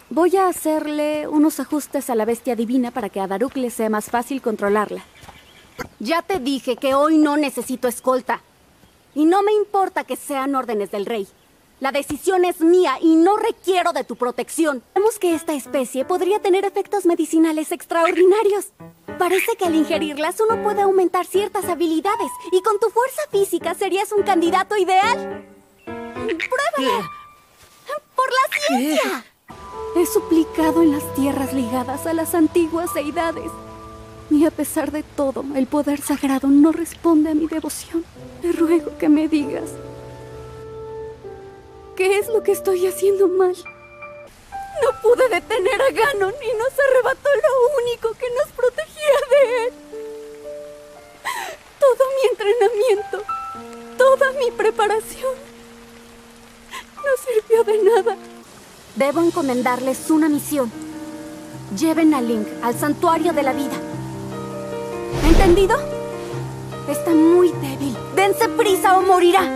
Voy a hacerle unos ajustes a la bestia divina para que a Daruk le sea más fácil controlarla. Ya te dije que hoy no necesito escolta. Y no me importa que sean órdenes del rey. La decisión es mía y no requiero de tu protección. Vemos que esta especie podría tener efectos medicinales extraordinarios. Parece que al ingerirlas uno puede aumentar ciertas habilidades y con tu fuerza física serías un candidato ideal. ¡Pruébala! ¡Por la ciencia! He suplicado en las tierras ligadas a las antiguas deidades. Y a pesar de todo, el poder sagrado no responde a mi devoción. Te ruego que me digas, ¿qué es lo que estoy haciendo mal? No pude detener a Ganon y nos arrebató lo único que nos protegía de él. Todo mi entrenamiento, toda mi preparación, no sirvió de nada. Debo encomendarles una misión. Lleven a Link al Santuario de la Vida. ¿Entendido? Está muy débil. Dense prisa o morirá.